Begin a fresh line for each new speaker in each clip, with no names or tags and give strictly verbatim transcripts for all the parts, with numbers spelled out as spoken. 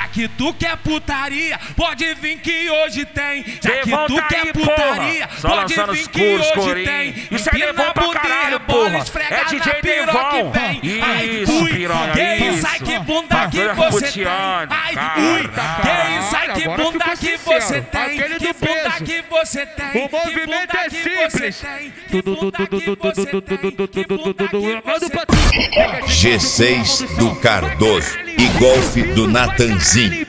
que tu quer putaria, pode vir que hoje tem. Já que
Devon
tu
tá
quer
aí,
putaria,
porra. Só
pode
lançando
vir
os
que
puros,
hoje
corinho.
tem.
Isso é Devon pra caralho, porra. É D J Devon. Isso, piranha,
que
isso.
Ai, que bunda que
Bagulho
você tem.
Putiano,
Ai,
caralho.
ui, que isso, ai, que
Agora
bunda
ficou
que
sincero.
você tem.
Aquele
Que
do
bunda
peso.
que você tem.
O movimento é simples.
G seis do Cardoso e Golfe do Natanzinho.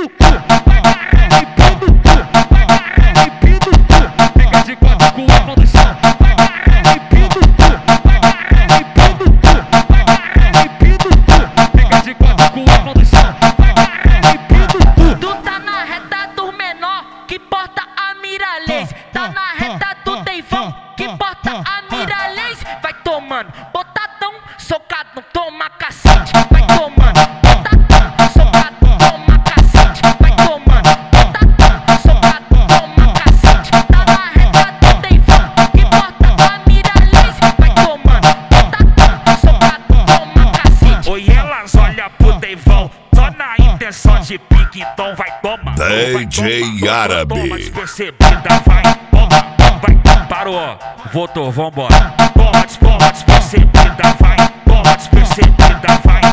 Tu tá na reta do menor, que porta a mira laser. Tá na reta do Devon, que porta a mira laser. Vai tomando, botadão, socado, toma cacete. Vai tomando, botadão, socado, toma cacete. Vai tomando, botadão, socado, toma cacete. Tá na reta do Devon, que porta a mira laser. Vai tomando, botadão, socado, toma cacete.
Oi, elas olham pro Devon, só na intenção de pique, então vai tomar.
D J Árabe.
Toma despercebida, vai, toma, vai, parou, voltou, vambora. Toma, toma despercebida, vai, toma despercebida, vai.